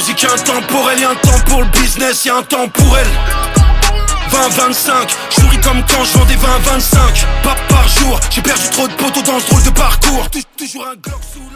musique intemporelle, y'a un temps pour le business, y'a un temps pour elle. 20-25, je souris comme quand je vends des 20-25. Pas par jour, j'ai perdu trop de poteaux dans ce drôle de parcours. Toujours un Glock sous